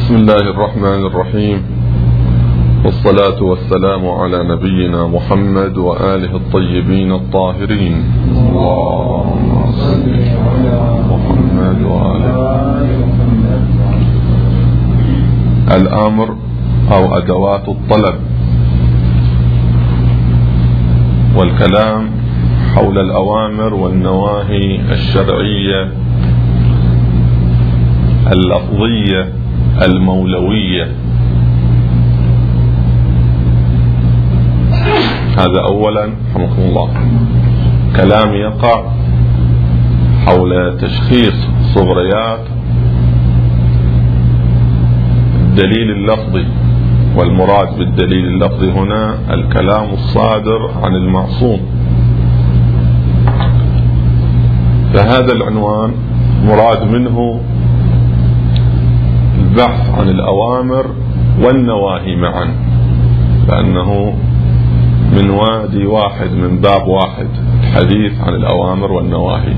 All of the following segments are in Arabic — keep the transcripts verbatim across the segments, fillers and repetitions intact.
بسم الله الرحمن الرحيم، والصلاة والسلام على نبينا محمد وآله الطيبين الطاهرين. اللهم صل على محمد وآله. الأمر أو أدوات الطلب، والكلام حول الأوامر والنواهي الشرعية اللفظية المولوية. هذا أولا رحمكم الله. كلام يقع حول تشخيص صغريات الدليل اللفظي، والمراد بالدليل اللفظي هنا الكلام الصادر عن المعصوم. فهذا العنوان مراد منه البحث عن الأوامر والنواهي معا، لأنه من وادي واحد، من باب واحد، الحديث عن الأوامر والنواهي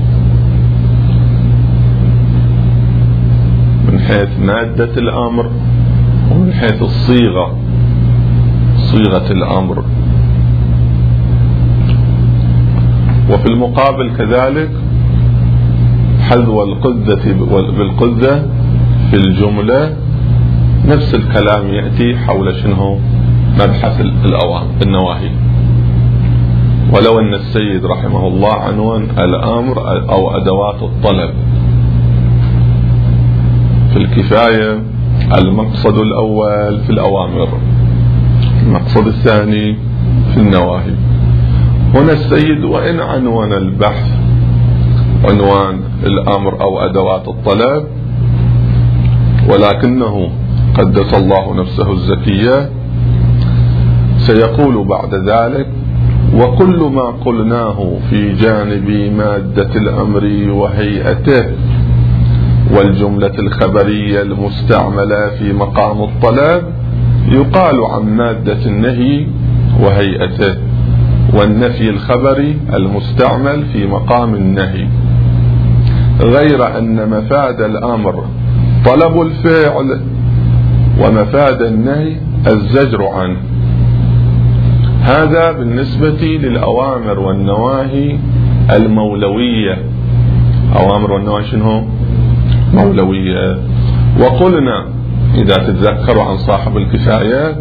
من حيث مادة الأمر ومن حيث الصيغة، صيغة الأمر. وفي المقابل كذلك حذو القذة بالقذة في الجملة، نفس الكلام يأتي حول شنو مبحث الأوامر النواهي. ولو أن السيد رحمه الله عنوان الأمر أو أدوات الطلب. في الكفاية المقصد الأول في الأوامر، المقصد الثاني في النواهي. هنا السيد وإن عنوان البحث عنوان الأمر أو أدوات الطلب، ولكنه قدس الله نفسه الزكية سيقول بعد ذلك: وكل ما قلناه في جانب مادة الأمر وهيئته والجملة الخبرية المستعملة في مقام الطلب يقال عن مادة النهي وهيئته، والنفي الخبري المستعمل في مقام النهي، غير أن مفاد الأمر طلب الفعل ومفاد النهي الزجر عنه. هذا بالنسبة للأوامر والنواهي المولوية. أوامر والنواهي شنو؟ مولوية. وقلنا إذا تتذكروا عن صاحب الكفاية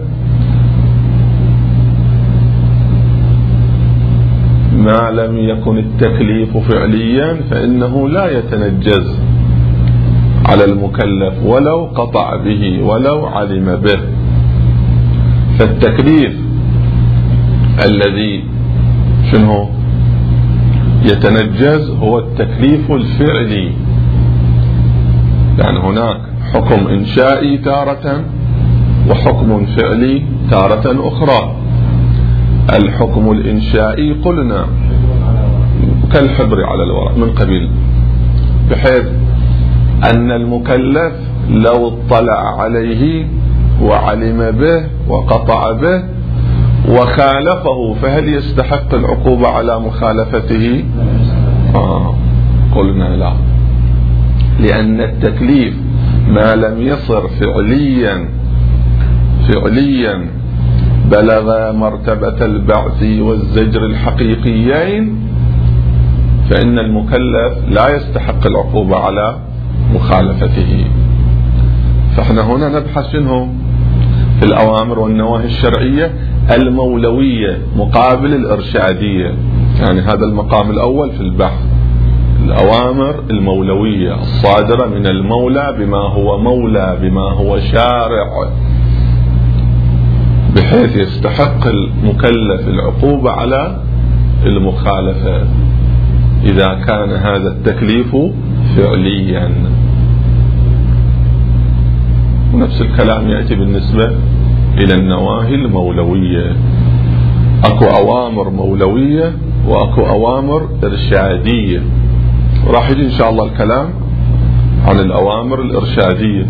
ما لم يكن التكليف فعليا فإنه لا يتنجز على المكلف ولو قطع به ولو علم به. فالتكليف الذي شنو يتنجز هو التكليف الفعلي، يعني هناك حكم إنشائي تارة وحكم فعلي تارة أخرى. الحكم الإنشائي قلنا كالحبر على الورق من قبيل، بحيث أن المكلف لو اطلع عليه وعلم به وقطع به وخالفه فهل يستحق العقوبة على مخالفته؟ آه قلنا لا، لأن التكليف ما لم يصر فعليا فعليا بلغ مرتبة البعث والزجر الحقيقيين فإن المكلف لا يستحق العقوبة على مخالفته. فاحنا هنا نبحث شنو في الأوامر والنواهي الشرعية المولوية مقابل الإرشادية، يعني هذا المقام الأول في البحث، الأوامر المولوية الصادرة من المولى بما هو مولى، بما هو شارع، بحيث يستحق المكلف العقوبة على المخالفة إذا كان هذا التكليف فعليا. ونفس الكلام يأتي بالنسبة إلى النواهي المولوية. أكو أوامر مولوية وأكو أوامر إرشادية، وراح يجي إن شاء الله الكلام عن الأوامر الإرشادية.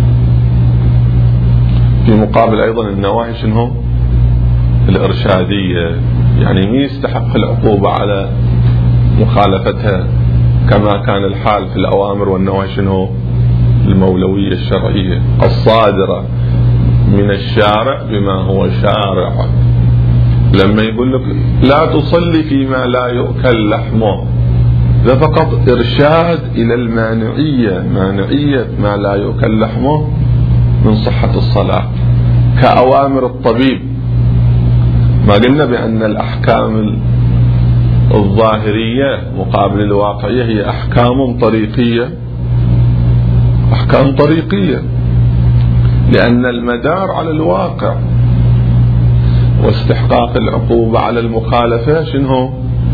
في مقابل أيضا النواهي شنو الإرشادية، يعني مين يستحق العقوبة على مخالفتها كما كان الحال في الأوامر والنواهي شنو المولوية الشرعية الصادرة من الشارع بما هو شارع. لما يقول لك لا تصلي فيما لا يؤكل لحمه، ده فقط إرشاد إلى المانعية، مانعية ما لا يؤكل لحمه من صحة الصلاة كأوامر الطبيب. ما قلنا بأن الأحكام الظاهرية مقابل الواقعية هي أحكام طريقية، أحكام طريقية، لأن المدار على الواقع واستحقاق العقوبة على المخالفة شنو؟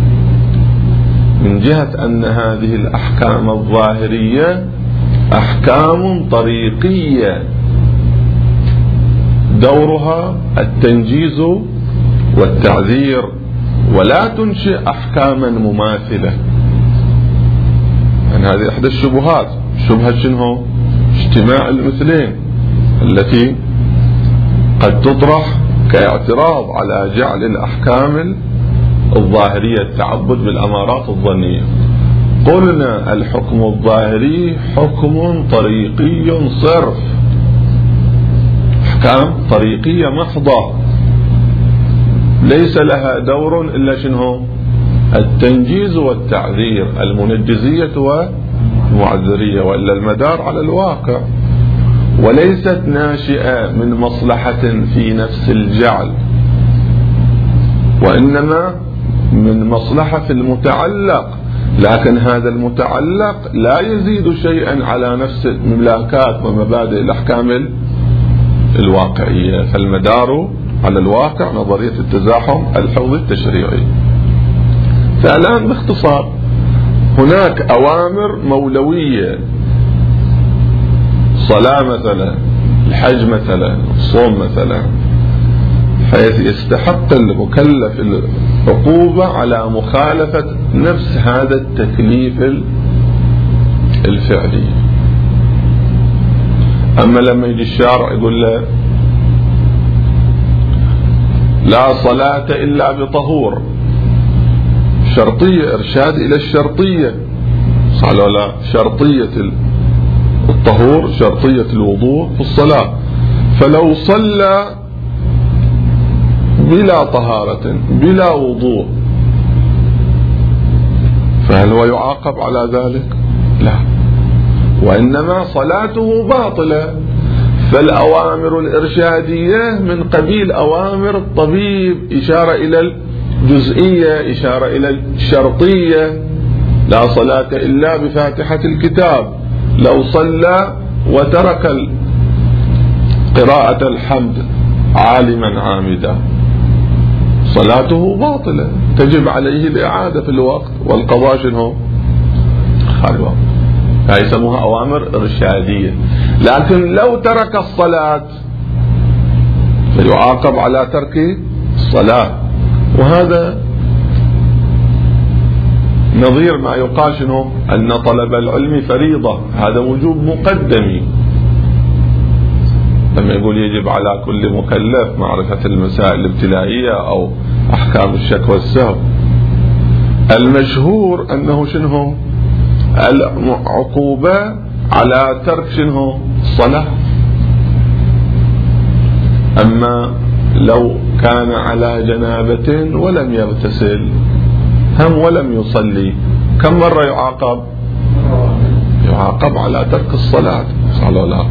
من جهة أن هذه الأحكام الظاهرية أحكام طريقية دورها التنجيز والتعذير، ولا تنشئ أحكاما مماثلة. يعني هذه إحدى الشبهات، شبهة شنو؟ اجتماع المثلين التي قد تطرح كاعتراض على جعل الأحكام الظاهرية التعبد بالأمارات الظنية. قلنا الحكم الظاهري حكم طريقي صرف، أحكام طريقية محضة ليس لها دور إلا شنو؟ التنجيز والتعذير، المنجزية والمعذرية، وإلا المدار على الواقع، وليست ناشئة من مصلحة في نفس الجعل، وإنما من مصلحة المتعلق، لكن هذا المتعلق لا يزيد شيئا على نفس الملاكات ومبادئ الأحكام الواقعية. فالمدار على الواقع نظرية التزاحم الحوضي التشريعي. فالآن باختصار هناك أوامر مولوية، صلاة مثلا، الحج مثلا، الصوم مثلا، حيث يستحق المكلف العقوبة على مخالفة نفس هذا التكليف الفعلي. أما لما يجي الشارع يقول له لا صلاة إلا بطهور، شرطية، إرشاد إلى الشرطية، صح ولا لا؟ شرطية الطهور، شرطية الوضوء في الصلاة. فلو صلى بلا طهارة بلا وضوء فهل هو يعاقب على ذلك؟ لا، وإنما صلاته باطلة. فالأوامر الإرشادية من قبيل أوامر الطبيب، إشارة إلى الجزئية، إشارة إلى الشرطية. لا صلاة إلا بفاتحة الكتاب، لو صلى وترك قراءة الحمد عالما عامدا صلاته باطلة، تجب عليه الإعادة في الوقت والقضاء شنو؟ خارج الوقت. هاي يسموها أوامر إرشادية. لكن لو ترك الصلاة فيعاقب على ترك الصلاة، وهذا نظير ما يقال شنو؟ أن طلب العلم فريضة، هذا وجوب مقدمي. لما يقول يجب على كل مكلف معرفة المسائل الابتلائية أو أحكام الشك والسهو، المشهور أنه شنو؟ العقوبة على ترك شنو؟ الصلاة. أما لو كان على جنابة ولم يغتسل هم ولم يصلي، كم مرة يعاقب؟ يعاقب على ترك الصلاة، صح ولا لا؟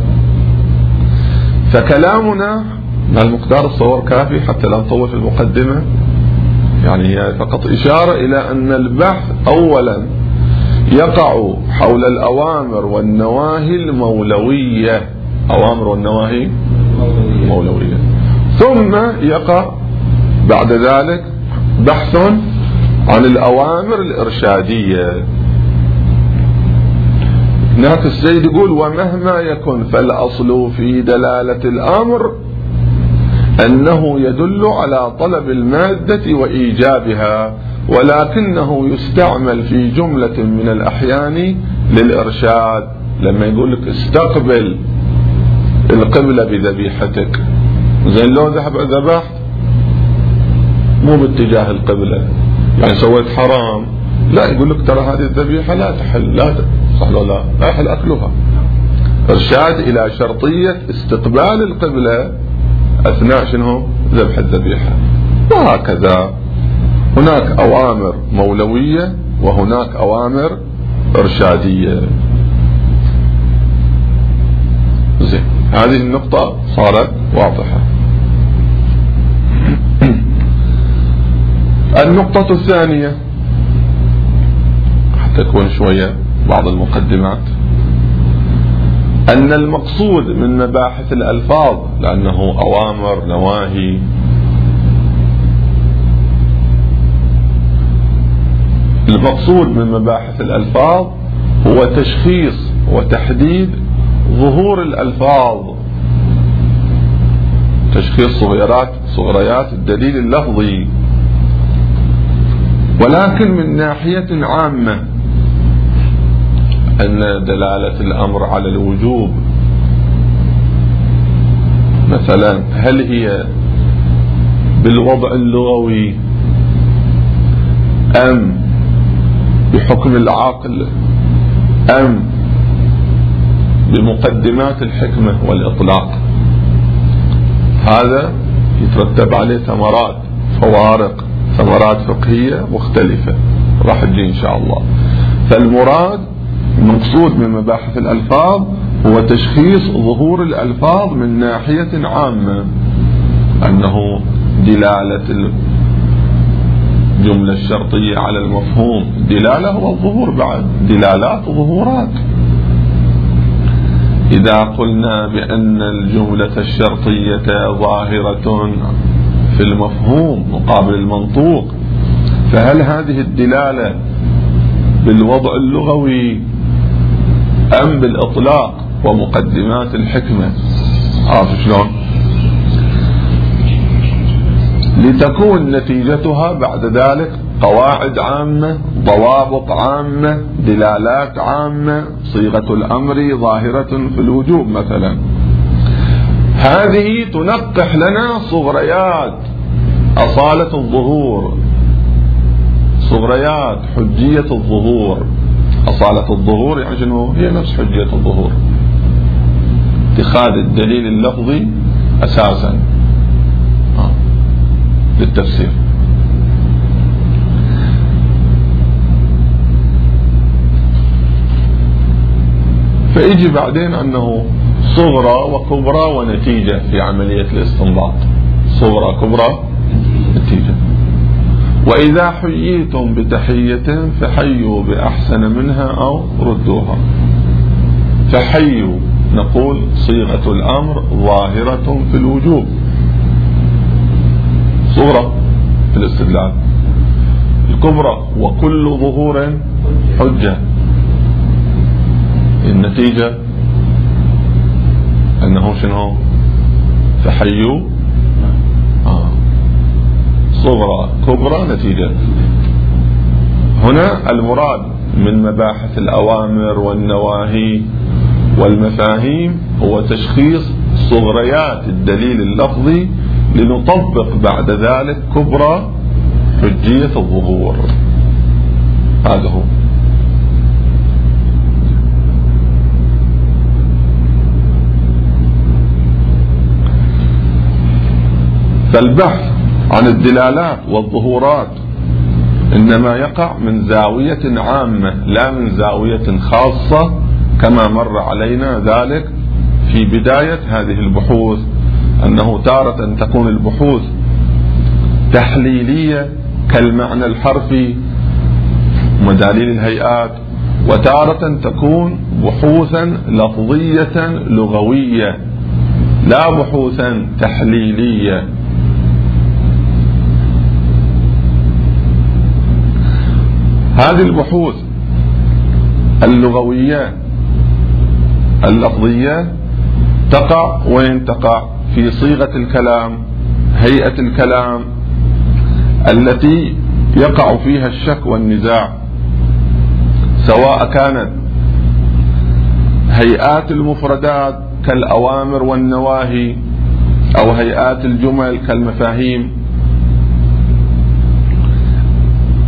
فكلامنا مع المقدار الصور كافي حتى لا نطول في المقدمة، يعني هي فقط إشارة إلى أن البحث أولا يقع حول الأوامر والنواهي المولوية، أوامر والنواهي مولوية، ثم يقع بعد ذلك بحث عن الأوامر الإرشادية. هناك السيد يقول ومهما يكن فالأصل في دلالة الأمر أنه يدل على طلب المادة وإيجابها، ولكنه يستعمل في جملة من الأحيان للإرشاد. لما يقول لك استقبل القبلة بذبيحتك، زين لو ذهب ذبحت مو باتجاه القبلة، يعني سويت حرام، لا، يقول لك ترى هذه الذبيحة لا تحل، لا ت... صح ولا لا؟ لا يحل أكلها. إرشاد إلى شرطية استقبال القبلة أثناء شنو ذبح الذبيحة. وهكذا هناك أوامر مولوية وهناك أوامر إرشادية. زين، هذه النقطة صارت واضحة. النقطة الثانية حتى تكون شوية بعض المقدمات، أن المقصود من مباحث الألفاظ، لأنه أوامر نواهي، المقصود من مباحث الألفاظ هو تشخيص وتحديد ظهور الألفاظ، تشخيص صغيرات صغريات الدليل اللفظي، ولكن من ناحية عامة، أن دلالة الأمر على الوجوب مثلا هل هي بالوضع اللغوي أم بحكم العقل أم بمقدمات الحكمة والإطلاق. هذا يترتب عليه ثمرات، فوارق، ثمرات فقهية مختلفة راح تجي إن شاء الله. فالمراد المقصود من مباحث الألفاظ هو تشخيص ظهور الألفاظ من ناحية عامة، أنه دلالة الجملة الشرطية على المفهوم دلالة والظهور بعد دلالات وظهورات. إذا قلنا بأن الجملة الشرطية ظاهرة في المفهوم مقابل المنطوق، فهل هذه الدلالة بالوضع اللغوي أم بالإطلاق ومقدمات الحكمة؟ عارف شلون؟ لتكون نتيجتها بعد ذلك قواعد عامة، ضوابط عامة، دلالات عامة، صيغة الأمر ظاهرة في الوجوب مثلا. هذه تنقح لنا صغريات أصالة الظهور، صغريات حجية الظهور. أصالة الظهور يعني شنو؟ هي نفس حجية الظهور، اتخاذ الدليل اللفظي أساسا آه. للتفسير. فيجي بعدين أنه صغرى وكبرى ونتيجة في عملية الاستنباط، صغرى كبرى نتيجة. وإذا حييتم بتحية فحيوا بأحسن منها أو ردوها. فحيوا نقول صيغة الأمر ظاهرة في الوجوب، صغرى في الاستدلال. الكبرى وكل ظهور حجة، النتيجة أنه شنو؟ فحيوا آه. صغرى كبرى نتيجة. هنا المراد من مباحث الأوامر والنواهي والمفاهيم هو تشخيص صغريات الدليل اللفظي لنطبق بعد ذلك كبرى حجية الظهور. هذا هو. فالبحث عن الدلالات والظهورات إنما يقع من زاوية عامة لا من زاوية خاصة، كما مر علينا ذلك في بداية هذه البحوث، أنه تارة تكون البحوث تحليلية كالمعنى الحرفي ودليل الهيئات، وتارة تكون بحوثا لفظية لغوية لا بحوثا تحليلية. هذه البحوث اللغوية اللفظية تقع وين تقع؟ في صيغة الكلام، هيئة الكلام التي يقع فيها الشك والنزاع، سواء كانت هيئات المفردات كالأوامر والنواهي أو هيئات الجمل كالمفاهيم.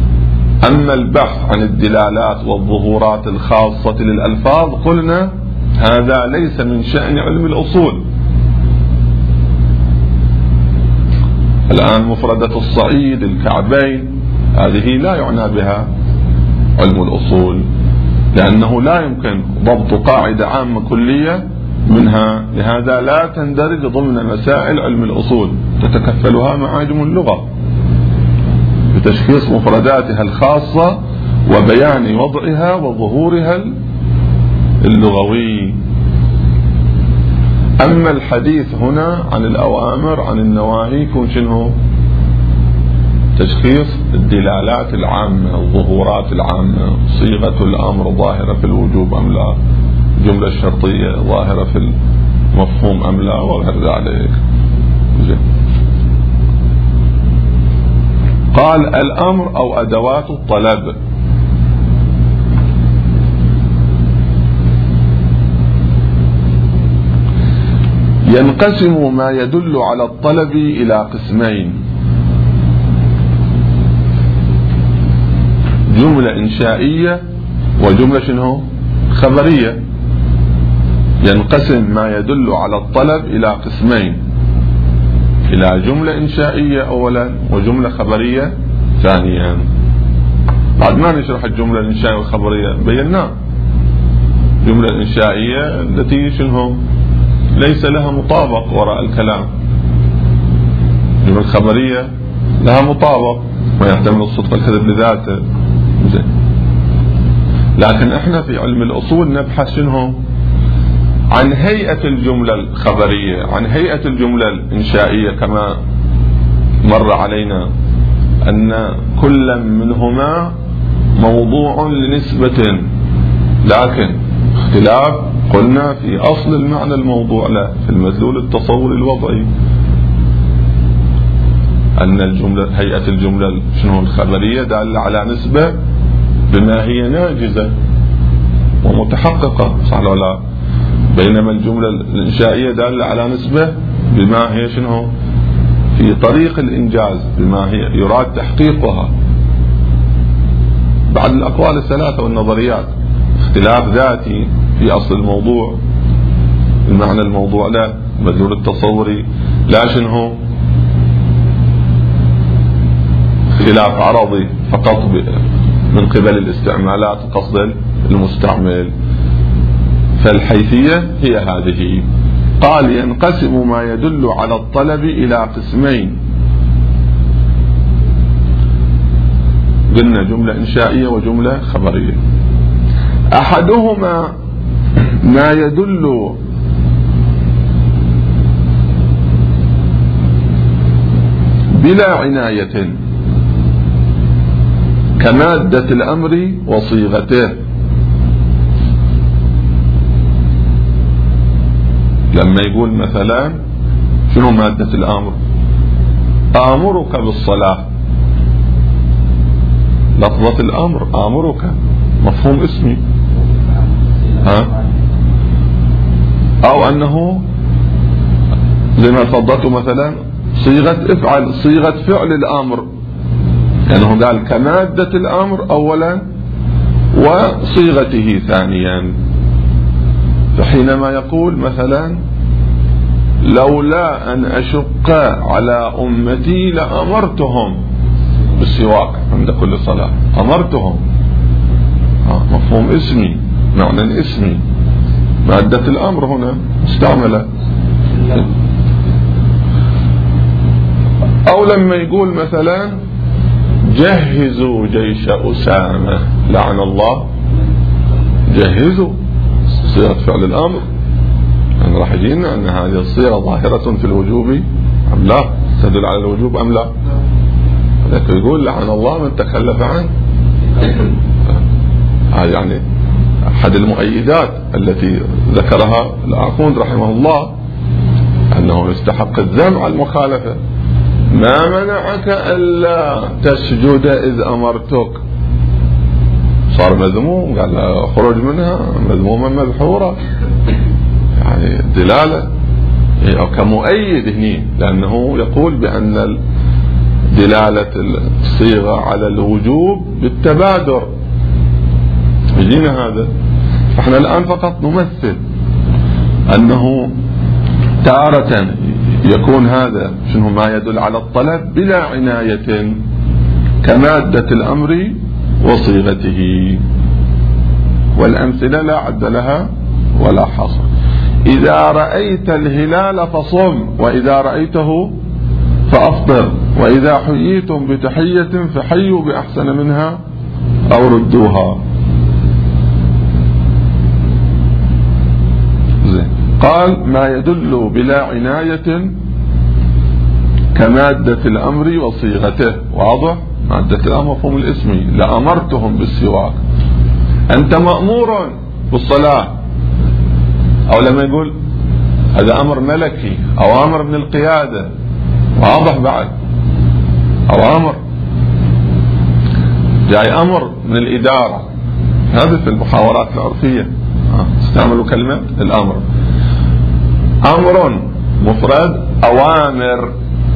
أما البحث عن الدلالات والظهورات الخاصة للألفاظ قلنا هذا ليس من شأن علم الأصول. الآن مفردة الصعيد، الكعبين، هذه لا يعنى بها علم الأصول، لأنه لا يمكن ضبط قاعدة عامة كلية منها، لهذا لا تندرج ضمن مسائل علم الأصول، تتكفلها معاجم اللغة بتشخيص مفرداتها الخاصة وبيان وضعها وظهورها اللغوي. أما الحديث هنا عن الأوامر عن النواهي يكون شنو؟ تشخيص الدلالات العامة، الظهورات العامة، صيغة الأمر ظاهرة في الوجوب أم لا، الجملة الشرطية ظاهرة في المفهوم أم لا، وغير ذلك. قال الأمر أو أدوات الطلب. ينقسم ما يدل على الطلب إلى قسمين: جملة إنشائية وجملة شنو؟ خبرية. ينقسم ما يدل على الطلب إلى قسمين: إلى جملة إنشائية أولا وجملة خبرية ثانيا. بعد ما نشرح الجملة الإنشائية والخبرية بينا الجملة الإنشائية التي شنو؟ ليس لها مطابق وراء الكلام. الجملة الخبرية لها مطابق، ما يحتمل الصدق والكذب لذاته. لكن احنا في علم الأصول نبحث شنو؟ عن هيئة الجملة الخبرية، عن هيئة الجملة الإنشائية، كما مر علينا أن كل منهما موضوع لنسبة، لكن اختلاف قلنا في أصل المعنى الموضوع له، في المدلول التصور الوضعي، أن الجملة هيئة الجملة شنو الخبرية دالة على نسبة بما هي ناجزة ومتحققة، صح ولا لا؟ بينما الجملة الإنشائية دالة على نسبة بما هي شنو في طريق الإنجاز، بما هي يراد تحقيقها. بعد الأقوال الثلاثة والنظريات اختلاف ذاتي في أصل الموضوع، المعنى الموضوع لا، المدلول التصوري لا، شنو خلاف عرضي فقط من قبل الاستعمالات قصد المستعمل. فالحيثية هي هذه. قال ينقسم ما يدل على الطلب إلى قسمين: قلنا جملة إنشائية وجملة خبرية. أحدهما ما يدل بلا عناية كمادة الأمر وصيغته. لما يقول مثلا شنو مادة الأمر؟ آمرك بالصلاة، لفظة الأمر آمرك مفهوم اسمي، ها؟ أو أنه زي ما فضلته مثلا صيغة افعل، صيغة فعل الأمر، يعني قال كمادة الأمر أولا وصيغته ثانيا. فحينما يقول مثلا لولا أن أشق على أمتي لأمرتهم بالسواك عند كل صلاة، أمرتهم مفهوم اسمي، معنى اسمي، مادة الأمر هنا مستعملة. أو لما يقول مثلا جهزوا جيش أسامة لعن الله، جهزوا صيغة فعل الأمر، يعني راح يجينا أن هذه الصيغة ظاهرة في الوجوب أم لا، تدل على الوجوب أم لا. لكن يقول لعن الله من تخلف عنه، هذا يعني أحد المؤيدات التي ذكرها العقود رحمه الله، أنه يستحق الذم على المخالفة. ما منعك ألا تسجد إذ أمرتك، صار مذموم، قال خرج منها مذموما مذحورا، يعني دلالة أو كمؤيد هني، لأنه يقول بأن دلالة الصيغة على الوجوب بالتبادر. يجينا هذا، فاحنا الآن فقط نمثل أنه تارة يكون هذا شنو ما يدل على الطلب بلا عناية كمادة الأمر وصيغته، والأمثلة لا عد لها ولا حصر. إذا رأيت الهلال فصم، وإذا رأيته فأفطر، وإذا حييتم بتحية فحيوا بأحسن منها أو ردوها. زين. قال ما يدل بلا عناية كمادة الأمر وصيغته. واضح؟ مادة الأمر مفهوم الاسمي، لأمرتهم بالسواك. أنت مأمور بالصلاة، أو لما يقول هذا أمر ملكي أو أمر من القيادة. واضح بعد؟ أو أمر جاي أمر من الإدارة، هذا في المحاورات العرفية استعملوا كلمة الأمر. أمر مفرد، أوامر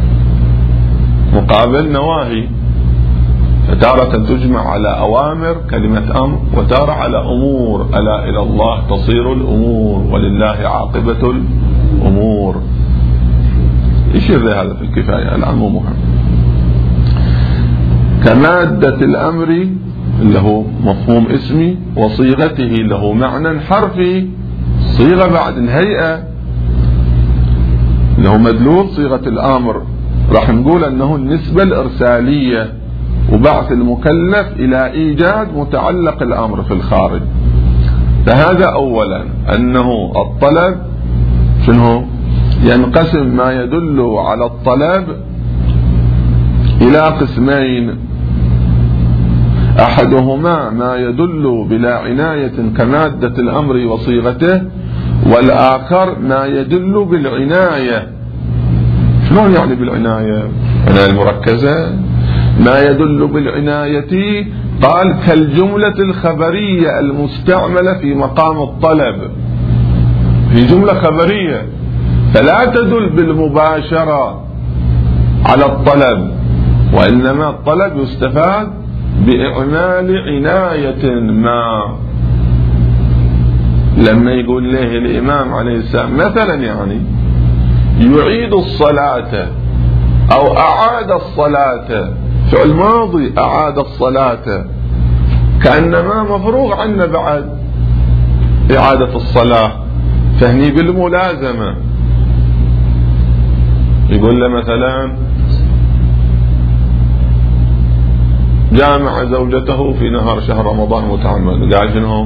مقابل نواهي، فتارة تجمع على أوامر كلمة أمر، وتارة على أمور. ألا إلى الله تصير الأمور ولله عاقبة الأمور. يشير لهذا في الكفاية، الآن مو مهم. كمادة الأمر له مفهوم اسمي، وصيغته له معنى حرفي. صيغة بعد الهيئة له مدلول. صيغة الأمر راح نقول أنه النسبة الإرسالية وبعث المكلف إلى إيجاد متعلق الأمر في الخارج. فهذا أولا أنه الطلب شنو؟ ينقسم ما يدل على الطلب إلى قسمين. أحدهما ما يدل بلا عناية كمادة الأمر وصيغته، والآخر ما يدل بالعناية. شلون يعني بالعناية؟ العناية المركزة. ما يدل بالعناية قال كالجملة الخبرية المستعملة في مقام الطلب، في جملة خبرية فلا تدل بالمباشرة على الطلب، وإنما الطلب يستفاد بإعمال عناية ما. لما يقول له الإمام عليه السلام مثلا يعني يعيد الصلاة أو أعاد الصلاة، فعل ماضي أعاد الصلاة، كأنما مفروغ عنا بعد إعادة الصلاة، فهني بالملازمة. يقول له مثلا جامع زوجته في نهار شهر رمضان متعمد، قال شنو؟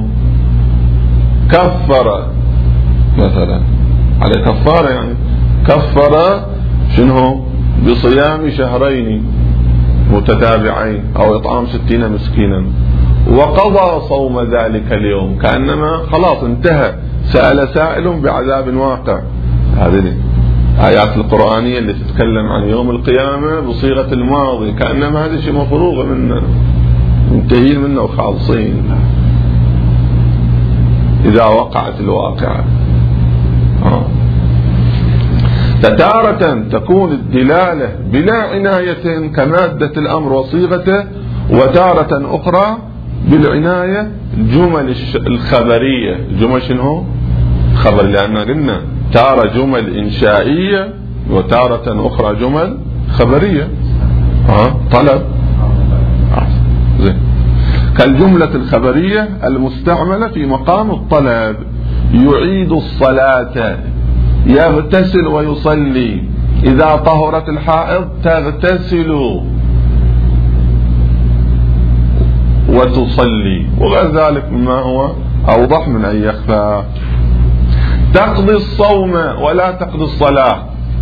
كفر مثلا على كفارة، يعني كفر شنو؟ بصيام شهرين متتابعين أو إطعام ستين مسكينا، وقضى صوم ذلك اليوم، كأنما خلاص انتهى. سأل سائل بعذاب واقع. هذه آيات القرآنية اللي تتكلم عن يوم القيامة بصيغة الماضي، كأنما هذا شيء مفروغ منه، منتهين منه وخالصين إذا وقعت الواقعة. فتارة تكون الدلالة بلا عناية كمادة الأمر وصيغته، وتارة أخرى بالعناية جمل الخبرية. جمل شنو؟ خبر، لأننا قلنا تارة جمل إنشائية وتارة أخرى جمل خبرية. ها طلب. زين. كالجملة الخبرية المستعملة في مقام الطلب. يعيد الصلاة، يغتسل ويصلي. إذا طهرت الحائض تغتسل وتصلي، وغير ذلك مما هو أوضح من أن يخفى. تقضي الصوم ولا تقضي الصلاة،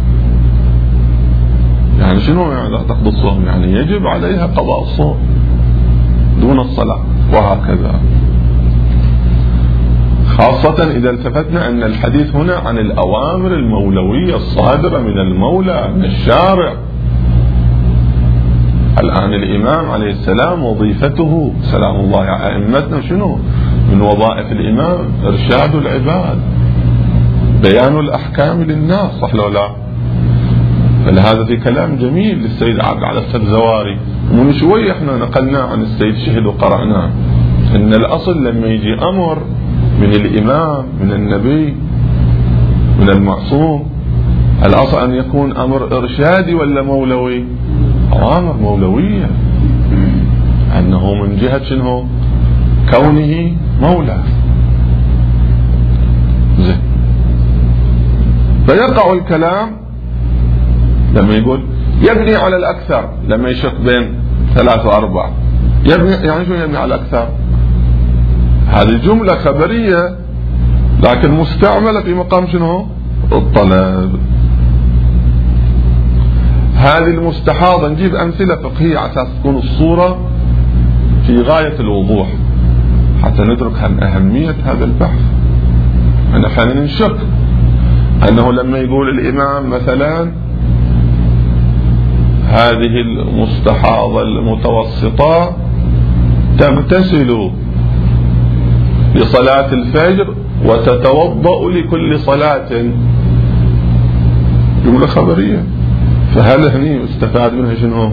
يعني شنو يعني لا تقضي الصوم؟ يعني يجب عليها قضاء الصوم دون الصلاة، وهكذا. خاصة إذا التفتنا أن الحديث هنا عن الأوامر المولوية الصادرة من المولى من الشارع. الآن الإمام عليه السلام وظيفته سلام الله على أئمتنا شنو؟ من وظائف الإمام إرشاد العباد، بيان الأحكام للناس، صح لو لا؟ فلهذا في كلام جميل للسيد عبد على السبزواري، ومن شوي احنا نقلناه عن السيد شهد وقرأناه، إن الأصل لما يجي أمر من الإمام من النبي من المعصوم الأصل أن يكون أمر إرشادي ولا مولوي؟ أوامر مولوية، أنه من جهة شنو؟ كونه مولى. زين. فيقع الكلام لما يقول يبني على الأكثر، لما يشك بين ثلاث وأربع يبني، يعني شو يبني على الأكثر؟ هذه جملة خبرية لكن مستعملة في مقام شنو؟ الطلب. هذه المستحاضة نجيب أمثلة فقهية على أساس تكون الصورة في غاية الوضوح حتى ندرك أهمية هذا البحث. أنا أحيانا نشك أنه لما يقول الإمام مثلا هذه المستحاضة المتوسطة تغتسل لصلاة الفجر وتتوضأ لكل صلاة، جملة خبرية، فهل هني استفاد منها شنو؟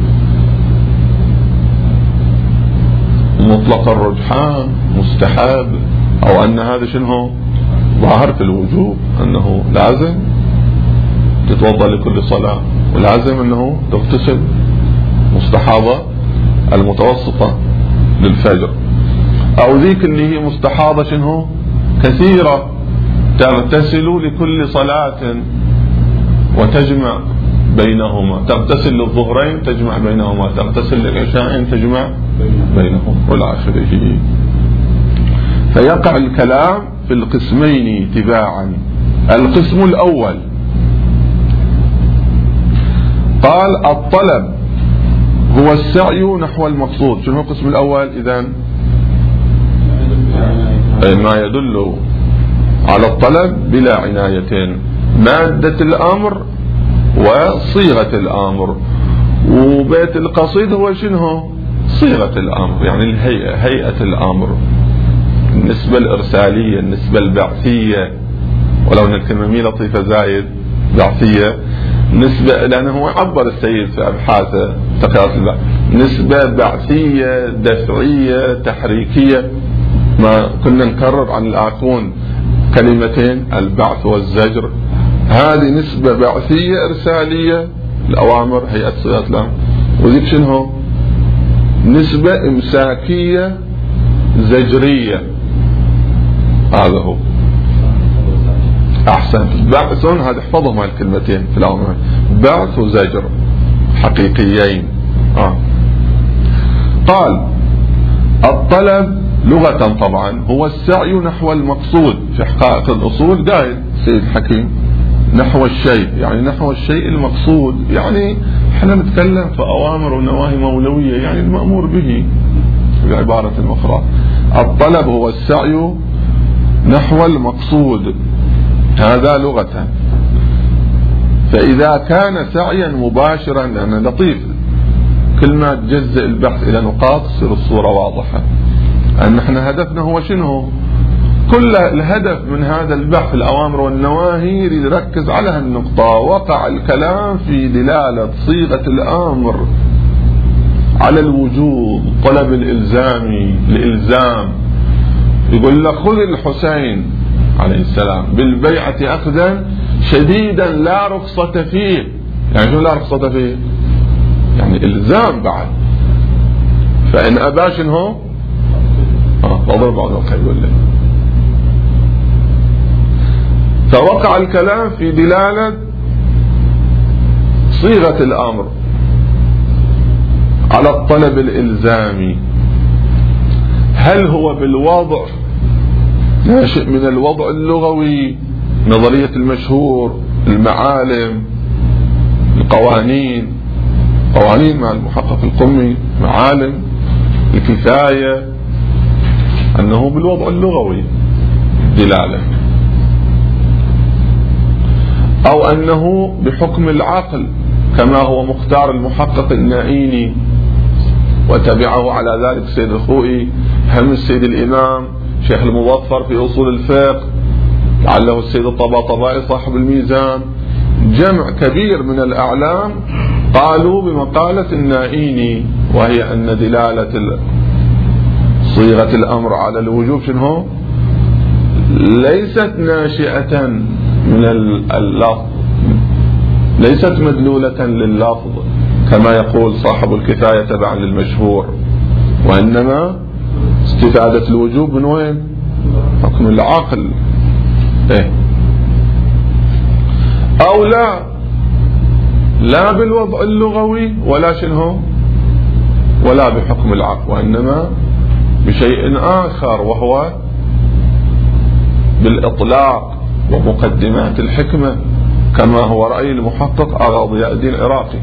مطلق الرجحان، مستحب، أو أن هذا شنو؟ ظاهر في الوجوب، أنه لازم تتوضأ لكل صلاة ولازم أنه تغتسل مستحاضة المتوسطة للفجر، أو ذيك اللي هي مستحاضة شنو؟ كثيرة تغتسل لكل صلاة وتجمع بينهما، تغتسل للظهرين تجمع بينهما، تغتسل للعشاءين تجمع بينهم والآخره. فيقع الكلام في القسمين تباعا. القسم الأول قال الطلب هو السعي نحو المقصود. شنو القسم الأول إذن؟ ما يدل على الطلب بلا عنايتين، مادة الأمر وصيغة الأمر. وبيت القصيد هو شنو؟ صيغة الأمر، يعني الهيئة، هيئة الأمر، النسبة الإرسالية، النسبة البعثية، ولو أن الكلمة مي لطيفة زايد بعثية، نسبة، لأنه هو عبر السيد في أبحاثه تقريرات البحث، نسبة بعثية دفعية تحريكية. ما كنا نكرر عن الآخون كلمتين، البعث والزجر، هذه نسبة بعثية إرسالية الأوامر، هيئة صيغة الأمر. وذيك شنو؟ نسبة إمساكية زجرية، هذا هو. أحسن. بعث، هذا احفظهم هالكلمتين في الأوامر، بعث وزجر حقيقيين. آه. قال الطلب لغة طبعا هو السعي نحو المقصود، في حقائق الأصول قايل سيد حكيم نحو الشيء، يعني نحو الشيء المقصود، يعني احنا نتكلم في أوامر ونواهي مولوية، يعني المأمور به بعبارة أخرى. الطلب هو السعي نحو المقصود، هذا لغة. فإذا كان سعيا مباشرا، لأن لطيف كل ما تجزئ البحث إلى نقاط تصير الصورة واضحة، أن احنا هدفنا هو شنو؟ كل الهدف من هذا البحث الأوامر والنواهي يريد يركز على هالنقطة. وقع الكلام في دلالة صيغة الأمر على الوجوب، طلب الإلزامي، الإلزام. يقول لك خذ الحسين عليه السلام بالبيعة أخذا شديدا لا رخصة فيه. يعني شو لا رخصة فيه؟ يعني إلزام بعد، فإن أبا شنو؟ آه فضرب بعض الخير والله. فوقع الكلام في دلالة صيغة الأمر على الطلب الإلزامي. هل هو بالوضع ناشئ من الوضع اللغوي، نظرية المشهور، المعالم، القوانين، قوانين مع المحقق القمي، معالم، الكفاية، أنه بالوضع اللغوي دلالة، أو أنه بحكم العقل كما هو مختار المحقق النائيني وتبعه على ذلك السيد الخوئي، هم السيد الإمام شيخ المظفر في أصول الفقه، لعله السيد الطباطبائي صاحب الميزان، جمع كبير من الأعلام قالوا بمقالة النائيني، وهي أن دلالة صيغة الأمر على الوجوب شنو؟ ليست ناشئة من اللفظ، ليست مدلولة لللفظ كما يقول صاحب الكفاية تبعا للمشهور، وإنما استفادة الوجوب من وين؟ حكم العقل. إيه؟ أو لا لا بالوضع اللغوي ولا شنو ولا بحكم العقل، وإنما بشيء آخر وهو بالإطلاق ومقدمات الحكمة، كما هو رأي المحقق آغا ضياء الدين العراقي.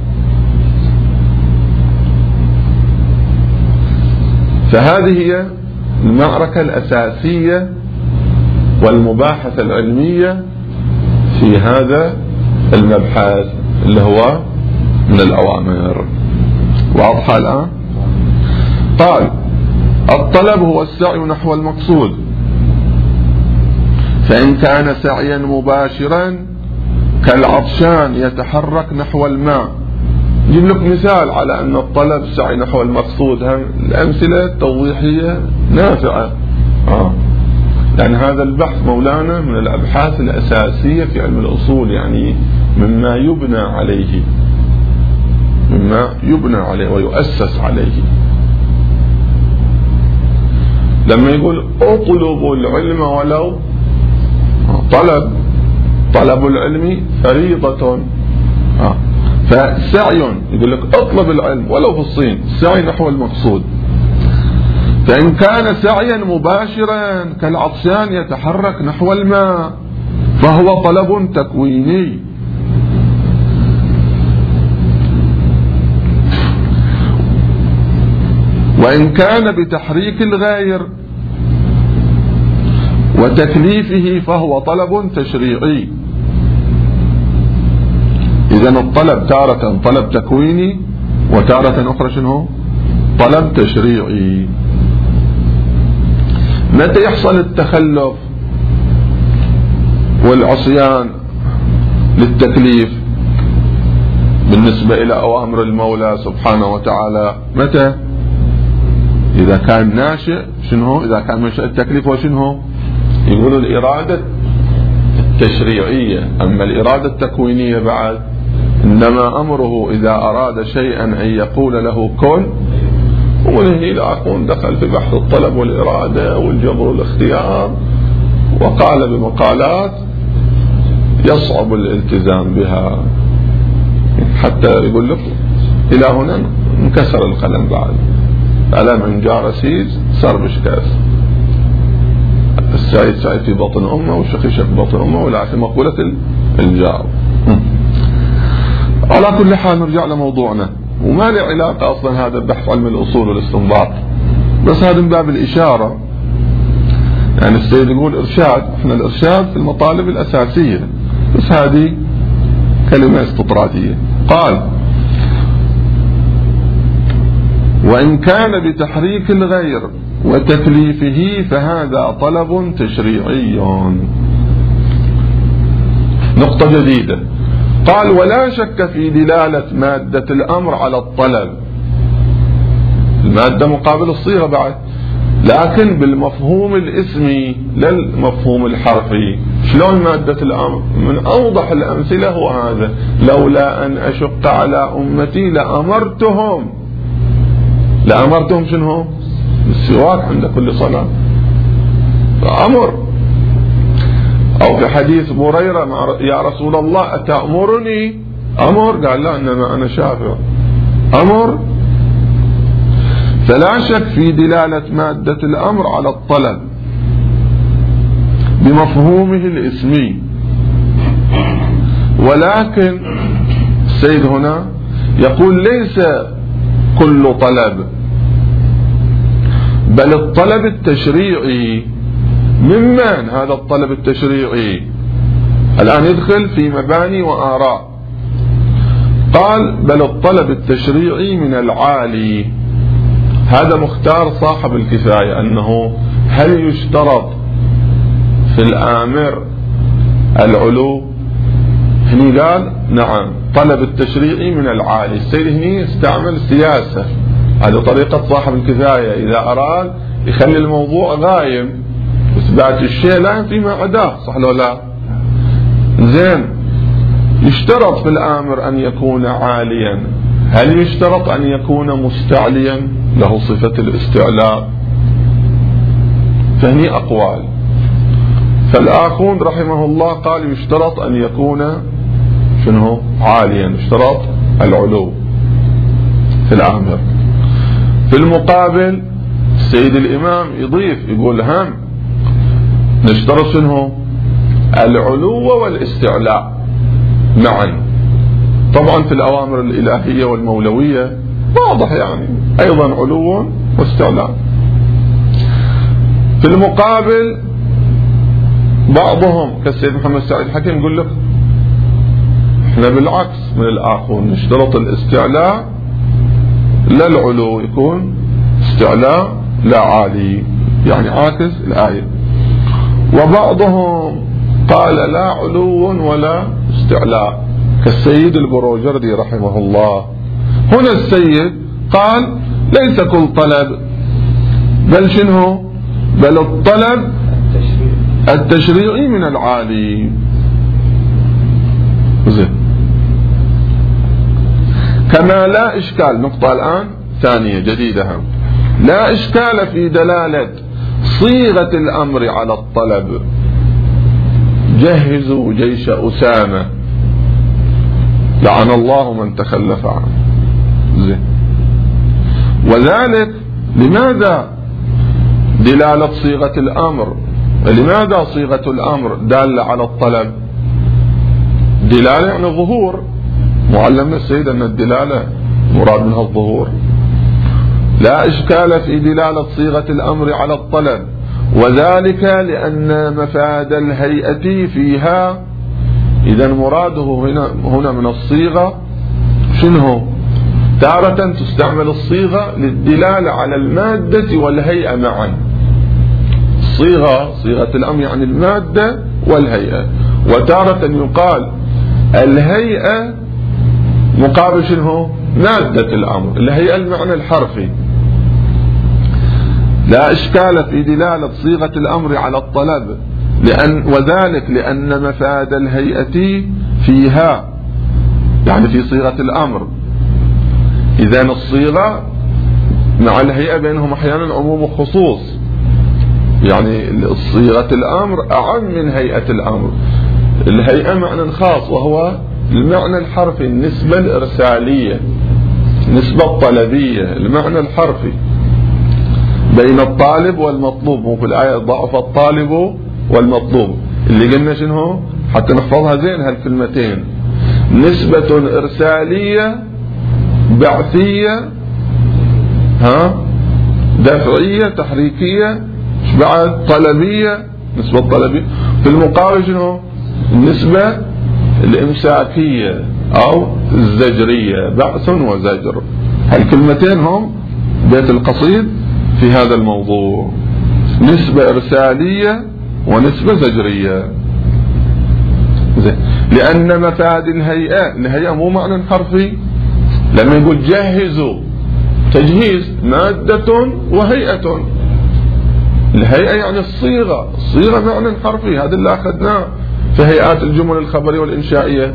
فهذه هي المعركة الأساسية والمباحثة العلمية في هذا المبحث اللي هو من الأوامر. واضحة الآن؟ قال: الطلب هو السعي نحو المقصود، فإن كان سعيا مباشرا كالعطشان يتحرك نحو الماء. نجيب لك مثال على أن الطلب سعي نحو المقصود، الأمثلة التوضيحية نافعة. آه. يعني هذا البحث مولانا من الأبحاث الأساسية في علم الأصول، يعني مما يبنى عليه مما يبنى عليه ويؤسس عليه. لما يقول اطلبوا العلم ولو طلب طلب العلم فريضة، آه. فسعي يقول لك اطلب العلم ولو في الصين، سعي نحو المقصود. فإن كان سعيا مباشرا كالعطشان يتحرك نحو الماء فهو طلب تكويني. وإن كان بتحريك الغير وتكليفه فهو طلب تشريعي. إذن الطلب تارة طلب تكويني وتارة أخرى شنو؟ طلب تشريعي. متى يحصل التخلف والعصيان للتكليف بالنسبة إلى أوامر المولى سبحانه وتعالى؟ متى؟ إذا كان ناشئ شنو؟ إذا كان منشأ التكليف وشنو؟ يقولوا الإرادة التشريعية. أما الإرادة التكوينية بعد إنما أمره إذا أراد شيئا أن يقول له كن، وهي لا أكون دخل في بحث الطلب والإرادة والجبر والاختيار وقال بمقالات يصعب الالتزام بها، حتى يقول لك إلى هنا انكسر القلم بعد، ألا من جار سيز صار بشكاس، السعيد سعيد في بطن أمه والشقي شق بطن أمه، ولا في مقولة الجار. على كل حال نرجع لموضوعنا، وما له علاقة أصلا هذا البحث علم الأصول والاستنباط، بس هذا من باب الإشارة. يعني السيد يقول إرشاد، احنا الإرشاد في المطالب الأساسية، بس هذه كلمة استطرادية. قال: وإن كان بتحريك الغير وتكليفه فهذا طلب تشريعي. نقطة جديدة. قال: ولا شك في دلالة مادة الأمر على الطلب. المادة مقابل الصيغة بعد، لكن بالمفهوم الاسمي لا المفهوم الحرفي. شلون مادة الأمر؟ من أوضح الأمثلة هو هذا: لولا أن أشق على أمتي لأمرتهم لأمرتهم شنو؟ بالسواك عند كل صلاة، فأمر. أو في حديث بريرة: يا رسول الله أتأمرني؟ أمر، قال: لا، إنما أنا شافع. أمر. فلا شك في دلالة مادة الأمر على الطلب بمفهومه الاسمي، ولكن السيد هنا يقول ليس كل طلب، بل الطلب التشريعي. ممن هذا الطلب التشريعي؟ الآن يدخل في مباني وآراء. قال: بل الطلب التشريعي من العالي. هذا مختار صاحب الكفاية، أنه هل يشترط في الآمر العلو؟ هني قال نعم، طلب التشريعي من العالي. السيد هني استعمل سياسة، هذه طريقة صاحب الكفاية، إذا أراد يخلي الموضوع غايم، إثبات الشيء لا فيما عداه، صح لو لا؟ زين، يشترط في الآمر أن يكون عاليا، هل يشترط أن يكون مستعليا له صفة الاستعلاء؟ فهني أقوال. فالآخون رحمه الله قال يشترط أن يكون شنو عاليا، يشترط العلو في الآمر. في المقابل السيد الإمام يضيف يقول هم نشترط شنو العلو والاستعلاء معا. طبعا في الأوامر الإلهية والمولوية واضح يعني أيضا علو واستعلاء. في المقابل بعضهم كالسيد محمد سعيد الحكيم يقول لك احنا بالعكس من الآخرون نشترط الاستعلاء لا العلو، يكون استعلاء لا عالي، يعني عاكس الآية. وبعضهم قال لا علو ولا استعلاء كالسيد البروجردي رحمه الله. هنا السيد قال ليس كل طلب، بل شنو بل الطلب التشريعي من العالي. زين، كما لا إشكال، نقطة الآن ثانية جديدة هم. لا إشكال في دلالة صيغة الأمر على الطلب، جهزوا جيش أسامة لعن الله من تخلف عنه. زين، وذلك لماذا دلالة صيغة الأمر؟ لماذا صيغة الأمر دالة على الطلب؟ دلالة يعني ظهور، معلمنا السيد أن الدلالة مراد منها الظهور. لا إشكال في دلالة صيغة الأمر على الطلب، وذلك لأن مفاد الهيئة فيها، إذا مراده هنا, هنا من الصيغة شنو؟ تارة تستعمل الصيغة للدلالة على المادة والهيئة معا. الصيغة صيغة الأمر يعني المادة والهيئة، وتارة يقال الهيئة مقابل شنو؟ مادة الأمر، الهيئة المعنى الحرفي. لا إشكال في دلالة صيغة الأمر على الطلب، لأن وذلك لأن مفاد الهيئة فيها، يعني في صيغة الأمر. إذن الصيغة مع الهيئة بينهم أحيانا عموم وخصوص، يعني صيغة الأمر أعم من هيئة الأمر. الهيئة معنى خاص وهو المعنى الحرفي، النسبة الإرسالية، النسبة الطلبية، المعنى الحرفي بين الطالب والمطلوب. مو في الآية ضعف الطالب والمطلوب، اللي قلنا شنو حتى نحفظها زين هالكلمتين، نسبة إرسالية بعثية، ها دفعية تحريكية، بعد طلبية، نسبة طلبية. في المقابل شنو النسبة الإمساكية أو الزجرية، بعث وزجر. هالكلمتين هم بيت القصيد في هذا الموضوع، نسبة إرسالية ونسبة زجرية. زين، لأن مفاد الهيئة، الهيئة مو معنى حرفي، لما يقول جهزوا تجهيز مادة وهيئة. الهيئة يعني الصيغة، الصيغة معنى حرفي، هذا اللي أخذناه في هيئات الجمل الخبرية والإنشائية،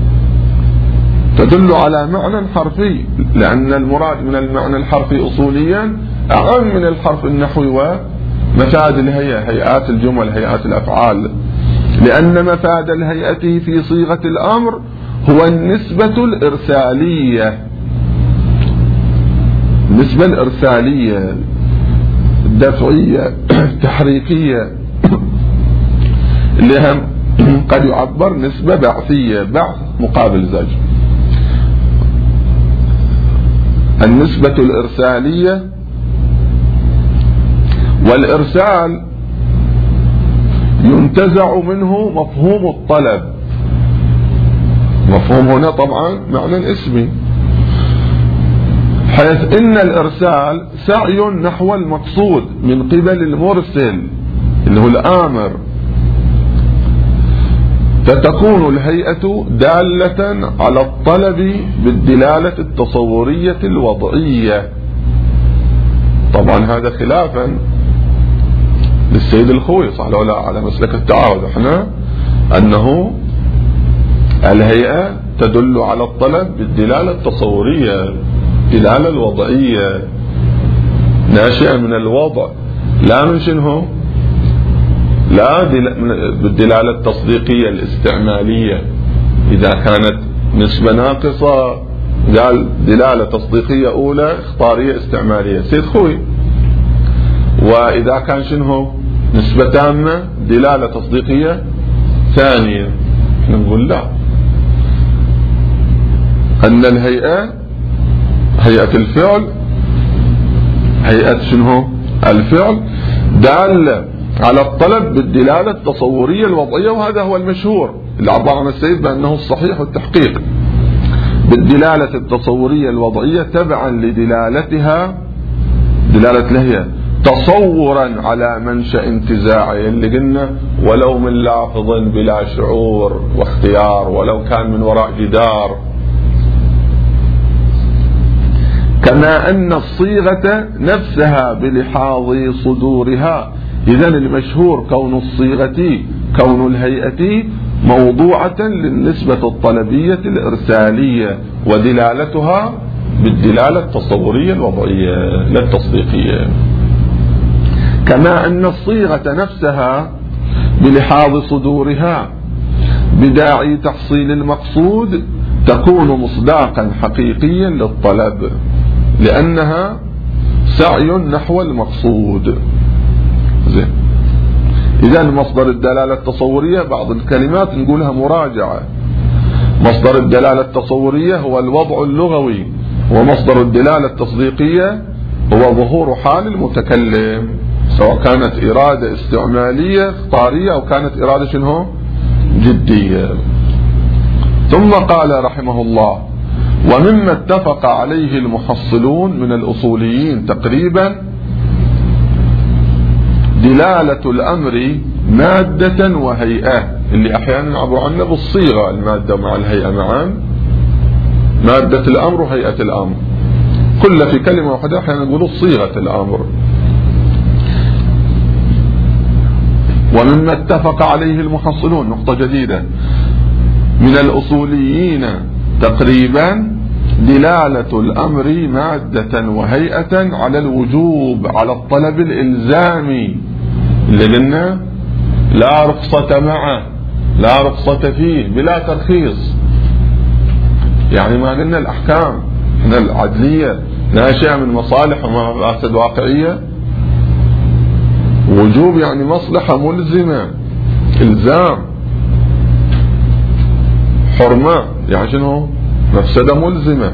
تدل على معنى حرفي، لأن المراد من المعنى الحرفي أصوليا أعم من الحرف النحوي ومفاد الهيئة، هيئات الجمل، هيئات الأفعال. لأن مفاد الهيئة في صيغة الأمر هو النسبة الإرسالية، النسبة الإرسالية الدفعية التحريكية، اللي هم قد يعبر نسبة بعثية، بعث مقابل زجر. النسبة الإرسالية، والإرسال ينتزع منه مفهوم الطلب. مفهوم هنا طبعا معنى اسمي، حيث إن الإرسال سعي نحو المقصود من قبل المرسل اللي هو الآمر، فتكون الهيئة دالة على الطلب بالدلالة التصورية الوضعية. طبعا هذا خلافا للسيد الخوي صح ولا لا على مسلك التعارض، احنا أنه الهيئة تدل على الطلب بالدلالة التصورية، الدلالة الوضعية ناشئة من الوضع، لا من شنو؟ لا بالدلالة التصديقية الاستعمالية. إذا كانت نسبة ناقصة قال دلالة تصديقية أولى اختارية استعمالية سيد خوي. وإذا كان شنو نسبة تامة دلالة تصديقية ثانية. نقول لا، أن الهيئة هيئة الفعل هيئة شنو الفعل دالة على الطلب بالدلالة التصورية الوضعية، وهذا هو المشهور اللي عبر السيد بأنه الصحيح والتحقيق بالدلالة التصورية الوضعية تبعا لدلالتها دلالة الهيئة تصورا على منشأ انتزاعي اللي قلنا ولو من لافظ بلا شعور واختيار ولو كان من وراء جدار. كما أن الصيغة نفسها بلحاظ صدورها. إذن المشهور كون الصيغة كون الهيئة موضوعة للنسبة الطلبية الإرسالية ودلالتها بالدلالة التصورية الوضعية لا التصديقية. كما أن الصيغة نفسها بلحاظ صدورها بداعي تحصيل المقصود تكون مصداقا حقيقيا للطلب لأنها سعي نحو المقصود. زين. إذن مصدر الدلالة التصورية بعض الكلمات نقولها مراجعة. مصدر الدلالة التصورية هو الوضع اللغوي، ومصدر الدلالة التصديقية هو ظهور حال المتكلم، سواء كانت إرادة استعمالية اختارية أو كانت إرادة شنو جدية. ثم قال رحمه الله: ومما اتفق عليه المحصلون من الأصوليين تقريبا دلالة الأمر مادة وهيئة، اللي أحيانا عبروا عنه بالصيغة المادة مع الهيئة معا، مادة الأمر وهيئة الأمر كل في كلمة واحدة، أحيانا نقول صيغة الأمر. ومما اتفق عليه المحصلون نقطة جديدة من الأصوليين تقريبا دلالة الأمر مادة وهيئة على الوجوب، على الطلب الإلزامي اللي قلنا لا رخصة معه لا رخصة فيه بلا ترخيص. يعني ما قلنا الأحكام احنا العدلية ناشئة من مصالح ومفاسد واقعية. وجوب يعني مصلحة ملزمة إلزام. حرمة يعني شنو مفسدة ملزمة.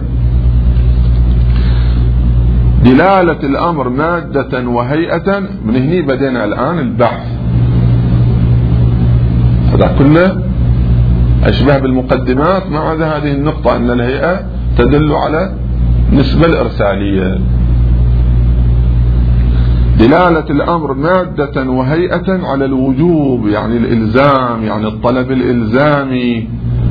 دلالة الأمر مادة وهيئة، من هنا بدينا الآن البحث. هذا كله أشبه بالمقدمات ما عدا هذه النقطة أن الهيئة تدل على نسبة الإرسالية. دلالة الأمر مادة وهيئة على الوجوب يعني الإلزام، يعني الطلب الإلزامي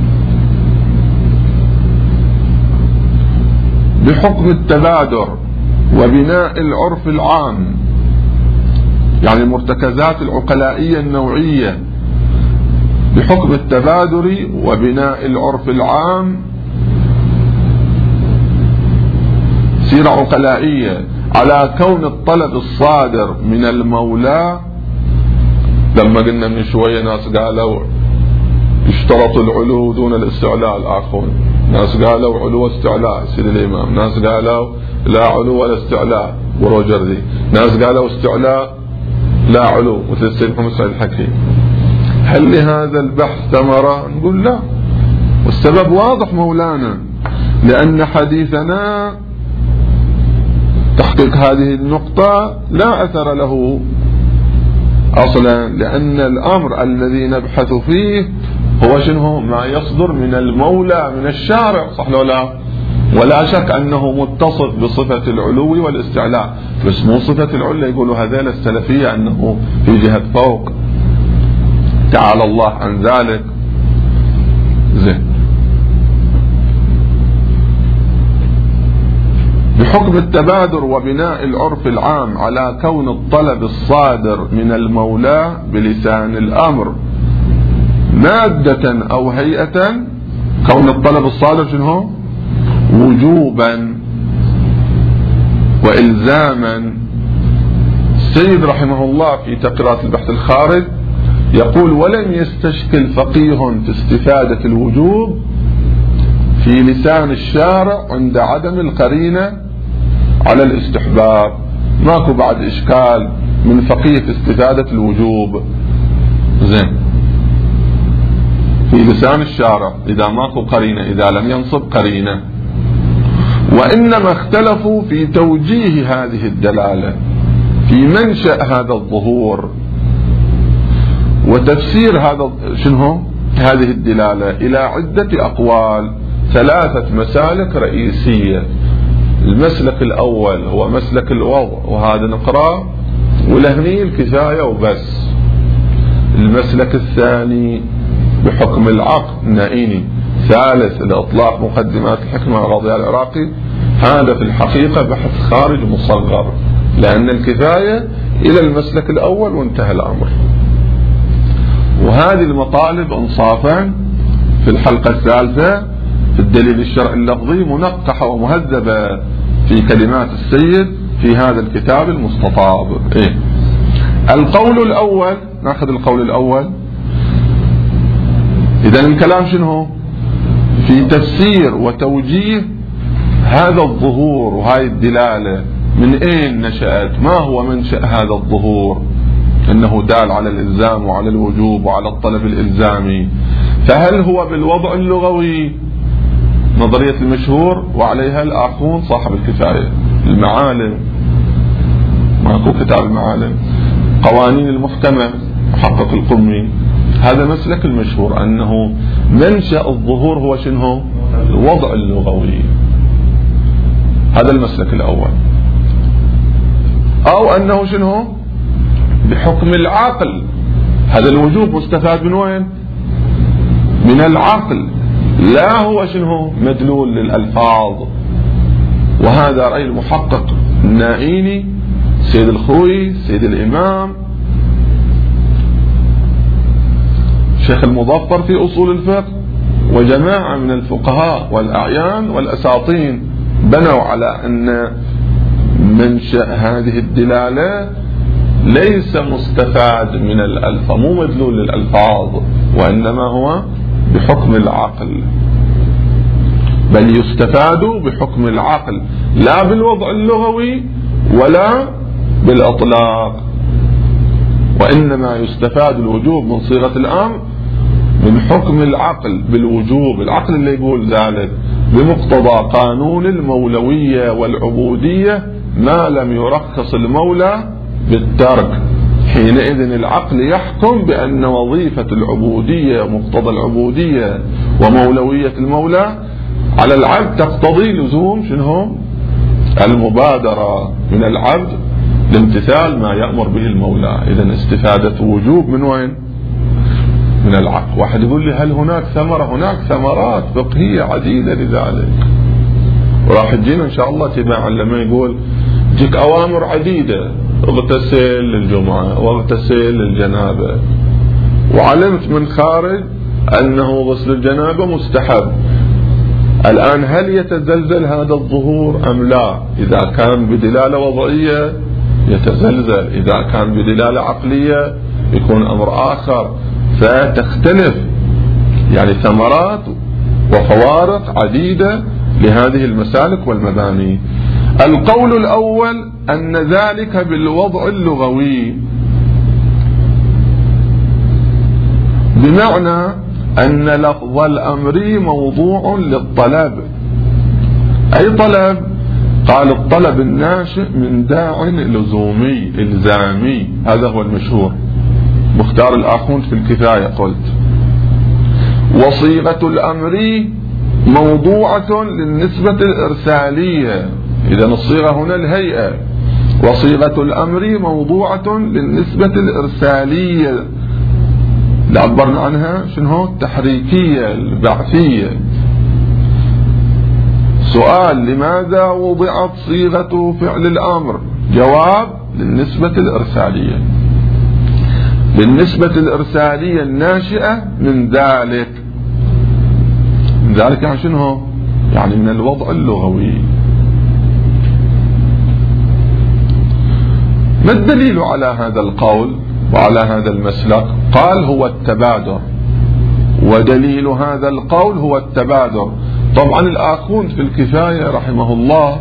بحكم التبادر وبناء العرف العام، يعني المرتكزات العقلائية النوعية بحكم التبادر وبناء العرف العام سيرة عقلائية على كون الطلب الصادر من المولى. لما قلنا من شوية ناس قالوا اشترطوا العلو دون الاستعلاء الآخرون، ناس قالوا علو استعلاء سيد الإمام، ناس قالوا لا علو ولا استعلاء وروجردي، ناس قالوا استعلاء لا علو مثل السيد محمد سعيد الحكيم. هل لهذا البحث ثمرة؟ نقول لا، والسبب واضح مولانا، لأن حديثنا تحقيق هذه النقطة لا أثر له أصلا، لأن الأمر الذي نبحث فيه هو شنو ما يصدر من المولى من الشارع، صح لو لا؟ ولا شك أنه متصف بصفة العلو والاستعلاء، بس مو صفة العلو يقولوا هذيل السلفية أنه في جهة فوق، تعالى الله عن ذلك. زين. بحكم التبادر وبناء العرف العام على كون الطلب الصادر من المولى بلسان الأمر مادة أو هيئة كون الطلب الصادر شنو وجوبا وإلزاما. السيد رحمه الله في تقريرات البحث الخارج يقول: ولم يستشكل فقيه في استفادة الوجوب في لسان الشارع عند عدم القرينة على الاستحباب. ماكو بعد إشكال من فقيه في استفادة الوجوب زين في لسان الشارع إذا ماكو قرينة، إذا لم ينصب قرينة. وإنما اختلفوا في توجيه هذه الدلالة، في منشأ هذا الظهور وتفسير هذا شنو هذه الدلالة إلى عدة أقوال، ثلاثة مسالك رئيسية. المسلك الأول هو مسلك الوضع، وهذا نقرأ ولهني الكفاية وبس. المسلك الثاني بحكم العقل نائني. ثالث الإطلاق مقدمات الحكمة الرضيع العراقي، هذا في الحقيقة بحث خارج مصغر، لأن الكفاية إلى المسلك الأول وانتهى الأمر. وهذه المطالب انصافا في الحلقة الثالثة في الدليل الشرعي اللفظي منقحة ومهذبة في كلمات السيد في هذا الكتاب المستطاب. إيه؟ القول الأول، نأخذ القول الأول. إذا الكلام شنو في تفسير وتوجيه هذا الظهور وهاي الدلالة، من أين نشأت؟ ما هو منشأ هذا الظهور؟ أنه دال على الإلزام وعلى الوجوب وعلى الطلب الإلزامي. فهل هو بالوضع اللغوي نظرية المشهور وعليها الآخون صاحب الكفاية، المعالم، ماكو كتاب المعالم، قوانين المحكمة محقق القمي، هذا مسلك المشهور أنه منشأ الظهور هو شنو الوضع اللغوي. هذا المسلك الأول. أو أنه شنو بحكم العقل، هذا الوجوب مستفاد من وين؟ من العقل، لا هو شنو مدلول للألفاظ. وهذا رأي المحقق النائيني، سيد الخوي، سيد الإمام، شيخ المظفر في أصول الفقه، وجماعة من الفقهاء والأعيان والأساطين بنوا على أن منشأ هذه الدلالة ليس مستفاد من الألفاظ، مو مدلول للألفاظ، وإنما هو بحكم العقل، بل يستفاد بحكم العقل لا بالوضع اللغوي ولا بالإطلاق. وإنما يستفاد الوجوب من صيغة الأمر من حكم العقل بالوجوب، العقل اللي يقول ذلك بمقتضى قانون المولوية والعبودية ما لم يرخص المولى بالترك. حينئذ العقل يحكم بأن وظيفة العبودية، مقتضى العبودية ومولوية المولى على العبد تقتضي لزوم شنو المبادرة من العبد لامتثال ما يأمر به المولى. إذن استفادة وجوب من وين؟ من العقل. واحد يقول لي هل هناك ثمرة؟ هناك ثمرات فقهية عديدة لذلك، وراح تجينا إن شاء الله تباعا لما يقول تجيك أوامر عديدة، اغتسل للجمعة واغتسل للجنابة، وعلمت من خارج أنه غسل الجنابة مستحب. الآن هل يتزلزل هذا الظهور أم لا؟ إذا كان بدلالة وضعية يتزلزل، إذا كان بدلالة عقلية يكون أمر آخر. فتختلف يعني ثمرات وفوارق عديدة لهذه المسالك والمباني. القول الأول أن ذلك بالوضع اللغوي، بمعنى أن لفظ الأمر موضوع للطلب. أي طلب؟ قال الطلب الناشئ من داع لزومي إلزامي، هذا هو المشهور، مختار الآخوند في الكفاية قلت. وصيغة الأمر موضوعة للنسبة الإرسالية، إذا الصيغة هنا الهيئة. وصيغة الأمر موضوعة للنسبة الإرسالية، عبرنا عنها شنو التحريكية البعثية. سؤال: لماذا وضعت صيغة فعل الأمر؟ جواب: للنسبة الإرسالية، بالنسبة الإرسالية الناشئة من ذلك. ذلك يعني شنو؟ يعني من الوضع اللغوي. ما الدليل على هذا القول وعلى هذا المسلك؟ قال هو التبادر، ودليل هذا القول هو التبادر. طبعا الآخون في الكفاية رحمه الله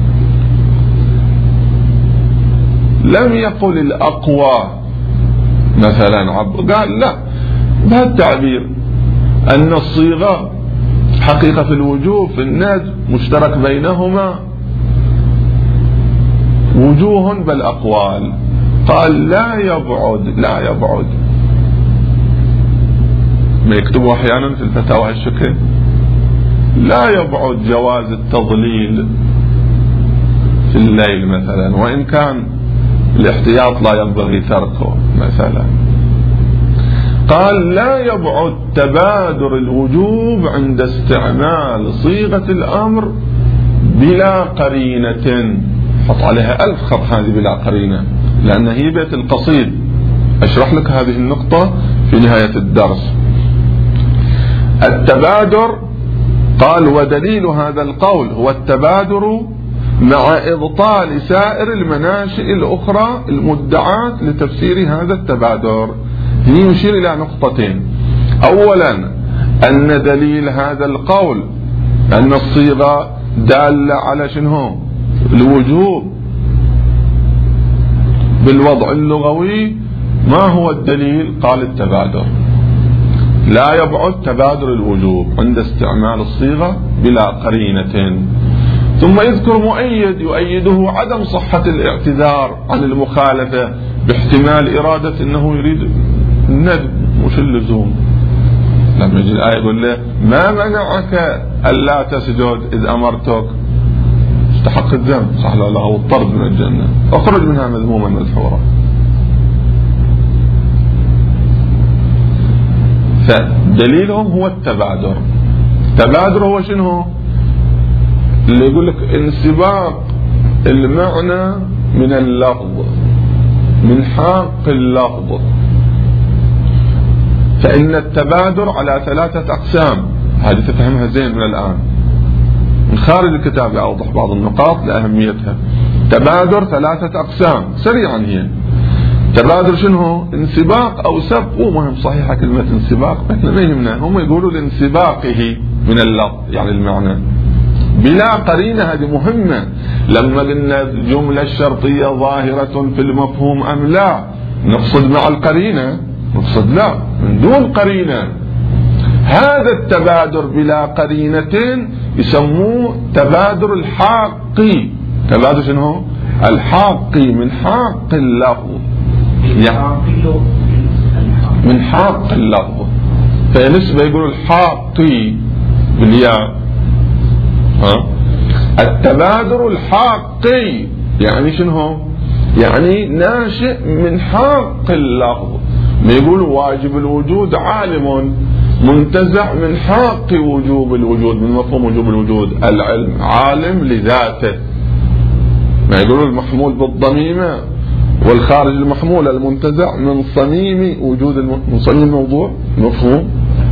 لم يقل الأقوى مثلا، قال لا، بهذا التعبير أن الصيغة حقيقة في الوجوه في الندب مشترك بينهما وجوه بل أقوال. قال لا يبعد، لا يبعد، ما يكتبوا أحيانا في الفتاوى هالشكل، لا يبعد جواز التضليل في الليل مثلا، وإن كان الاحتياط لا ينبغي تركه مثلا. قال لا يبعد تبادر الوجوب عند استعمال صيغة الأمر بلا قرينة. حط عليها ألف خط هذه بلا قرينة، لأن هي بيت القصيد. أشرح لك هذه النقطة في نهاية الدرس. التبادر، قال ودليل هذا القول هو التبادر مع إبطال سائر المناشئ الأخرى المدعاة لتفسير هذا التبادر. هي يشير إلى نقطتين. أولا أن دليل هذا القول أن الصيغة دالة على شنو؟ الوجوب بالوضع اللغوي. ما هو الدليل؟ قال التبادر، لا يبعد تبادر الوجوب عند استعمال الصيغة بلا قرينة. ثم يذكر مؤيد يؤيده عدم صحة الاعتذار عن المخالفة باحتمال إرادة أنه يريد الندب، مش اللزوم. لما يجي الآية يقول له ما منعك ألا تسجد إذ أمرتك، استحق الذنب صح لا؟ هو الطرد من الجنة، اخرج منها مذموما مدحورا. فدليلهم هو التبادر. التبادر هو شنو؟ اللي يقول لك انسباق المعنى من اللفظ، من حاق اللفظ. فإن التبادر على ثلاثة أقسام، هذه تفهمها زين من الآن، من خارج الكتاب أوضح بعض النقاط لأهميتها. تبادر ثلاثة أقسام سريعا هي. تبادر شنو؟ انسباق أو سبق، ومهم صحيحة كلمة انسباق احنا ما يهمنا، هم يقولوا لانسباقه من اللفظ يعني المعنى بلا قرينة. هذه مهمة. لما قلنا الجملة الشرطية ظاهرة في المفهوم أم لا، نقصد مع القرينة، نقصد لا من دون قرينة. هذا التبادر بلا قرينة يسموه تبادر الحاقي. تبادر شنو؟ الحاقي، من حاق اللفظ، يعني من حاق اللفظ. فنسبة يقولوا الحاقي بالياء. ها؟ التبادر الحاقي يعني شنو؟ يعني ناشئ من حاق اللفظ. ما يقولوا واجب الوجود عالم، منتزع من حاق وجوب الوجود، من مفهوم وجوب الوجود العلم، عالم لذاته. ما يقولوا المحمول بالضميمة والخارج المحمول المنتزع من صميم وجود الم... من صميم الموضوع مفهوم.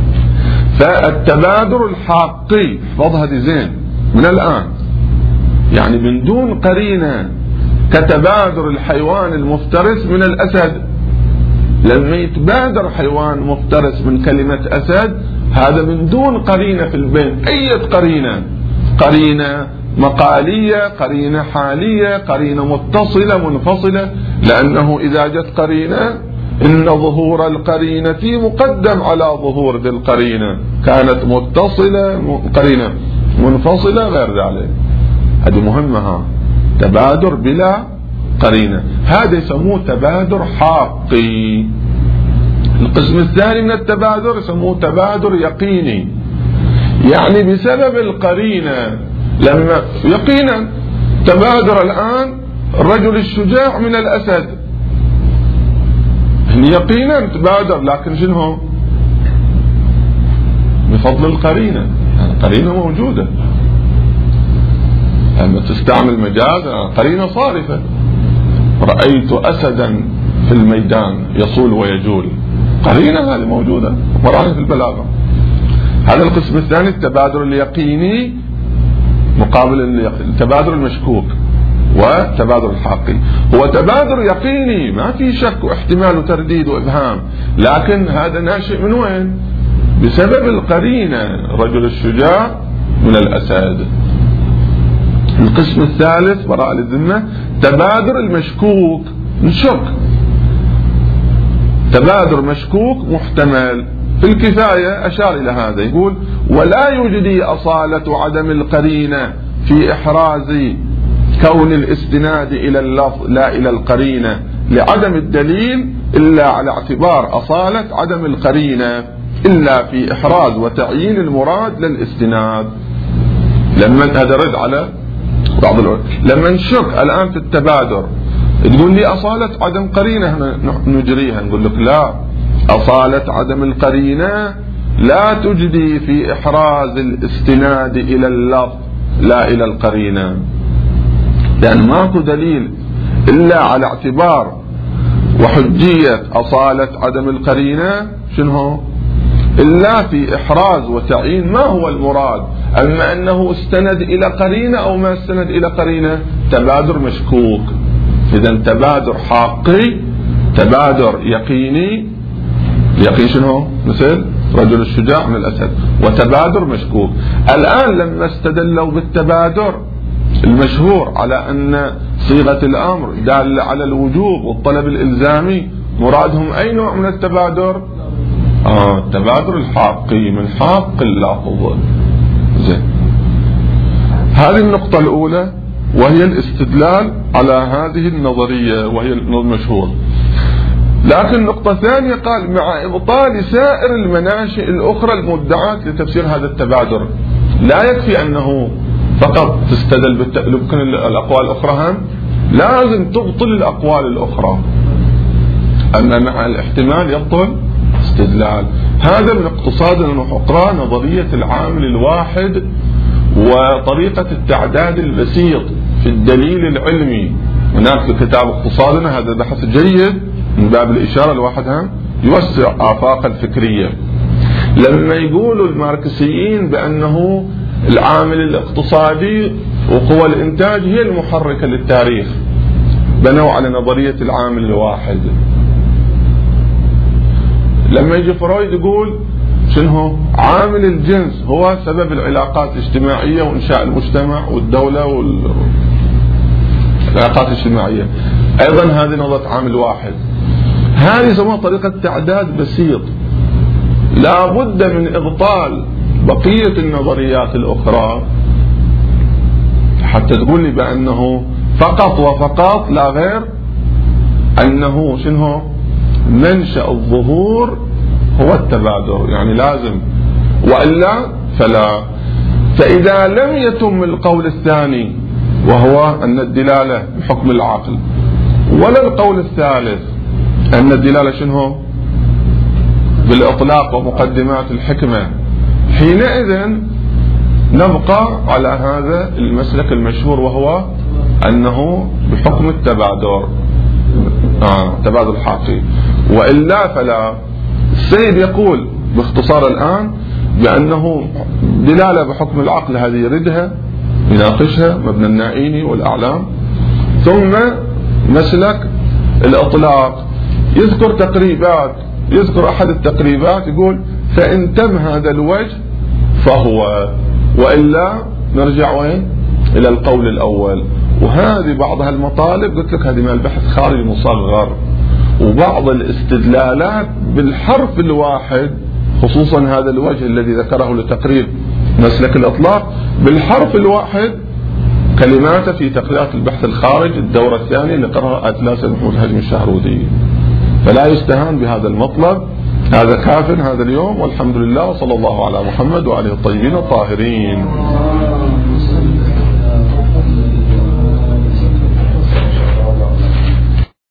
فالتبادر الحاقي احفظها دي زين من الآن، يعني من دون قرينة، كتبادر الحيوان المفترس من الأسد. لما يتبادر حيوان مفترس من كلمة أسد، هذا من دون قرينة في البين. أي قرينة؟ قرينة مقالية، قرينة حالية، قرينة متصلة منفصلة. لأنه إذا جت قرينة إن ظهور القرينة مقدم على ظهور ذي القرينة، كانت متصلة قرينة منفصلة غير ذلك. هذه مهمة. ها تبادر بلا قرينة، هذا يسموه تبادر حاقي. القسم الثاني من التبادر يسموه تبادر يقيني، يعني بسبب القرينة. لما يقينا تبادر الآن الرجل الشجاع من الأسد، يقينا تبادر، لكن شنو؟ بفضل القرينة. القرينة موجودة. لما تستعمل مجاز قرينة صارفة، رأيت أسدا في الميدان يصول ويجول، قرينة هذه موجودة، ورانا في البلاغة. هذا القسم الثاني التبادر اليقيني مقابل التبادر المشكوك والتبادر الحقي. هو تبادر يقيني ما في شك واحتمال وترديد وإبهام، لكن هذا ناشئ من وين؟ بسبب القرينة، رجل الشجاع من الأسد. القسم الثالث براءة الذمة تبادر المشكوك، نشك تبادر مشكوك محتمل. في الكفاية أشار إلى هذا، يقول ولا يجدي أصالة عدم القرينة في إحراز كون الاستناد إلى اللفظ لا إلى القرينة لعدم الدليل إلا على اعتبار أصالة عدم القرينة إلا في إحراز وتعيين المراد للاستناد. لما هذا رد على بعض العلماء لما نشك الآن في التبادر تقول لي أصالة عدم قرينة نجريها، نقول لك لا، أصالة عدم القرينة لا تجدي في إحراز الاستناد إلى اللفظ لا إلى القرينة، لأن ماكو دليل إلا على اعتبار وحجية أصالة عدم القرينة شنو؟ إلا في إحراز وتعيين ما هو المراد. أما أنه استند إلى قرينة أو ما استند إلى قرينة تبادر مشكوك. إذا تبادر حقي، تبادر يقيني، يقين شنو؟ مثل رجل الشجاع من الأسد، وتبادر مشكوك. الآن لما استدلوا بالتبادر المشهور على أن صيغة الأمر دالة على الوجوب والطلب الإلزامي، مرادهم أي نوع من التبادر؟ آه التبادر الحقي من حق اللفظ. زين، هذه النقطة الأولى وهي الاستدلال على هذه النظرية وهي المشهور. لكن النقطة الثانية قال مع إبطال سائر المناشئ الأخرى المدعاة لتفسير هذا التبادر، لا يكفي أنه فقط تستدل بالتأليف، ممكن الأقوال الأخرى هم لازم تبطل الأقوال الأخرى، أما مع الاحتمال يبطل استدلال. هذا من اقتصاد النحقراء نظرية العامل الواحد وطريقة التعداد البسيط في الدليل العلمي. هناك في كتاب اقتصادنا هذا بحث جيد من باب الإشارة لوحدها يوسع آفاق الفكرية. لما يقولوا الماركسيين بأنه العامل الاقتصادي وقوى الإنتاج هي المحركة للتاريخ، بنوا على نظرية العامل الواحد. لما يجي فرويد يقول شنو عامل الجنس هو سبب العلاقات الاجتماعية وإنشاء المجتمع والدولة والعلاقات الاجتماعية، أيضا هذه نظرة عامل واحد. هذه يسموها طريقة تعداد بسيط، لا بد من إبطال بقية النظريات الأخرى حتى تقول لي بأنه فقط وفقط لا غير أنه شنو منشأ الظهور هو التبادر، يعني لازم، وإلا فلا. فإذا لم يتم القول الثاني وهو أن الدلالة بحكم العقل، ولا القول الثالث أن الدلالة شنو بالإطلاق ومقدمات الحكمة، حينئذ نبقى على هذا المسلك المشهور وهو أنه بحكم التبادر، آه تبادل الحقي، وإلا فلا. السيد يقول باختصار الآن بأنه دلالة بحكم العقل هذه يردها يناقشها مبنى النائيني والأعلام، ثم مسلك الإطلاق يذكر تقريبات، يذكر أحد التقريبات يقول فإن تم هذا الوجه فهو، وإلا نرجع وين إلى القول الأول. وهذه بعض هالمطالب قلت لك هذه من البحث خارج مصغر، وبعض الاستدلالات بالحرف الواحد خصوصا هذا الوجه الذي ذكره لتقرير مسلك الإطلاق بالحرف الواحد كلماته في تقريرات البحث الخارج الدورة الثانية اللي قرأها أتلاس محمود هجم الشهرودي. فلا يستهان بهذا المطلب. هذا كاف هذا اليوم، والحمد لله، وصلى الله على محمد وآله الطيبين الطاهرين.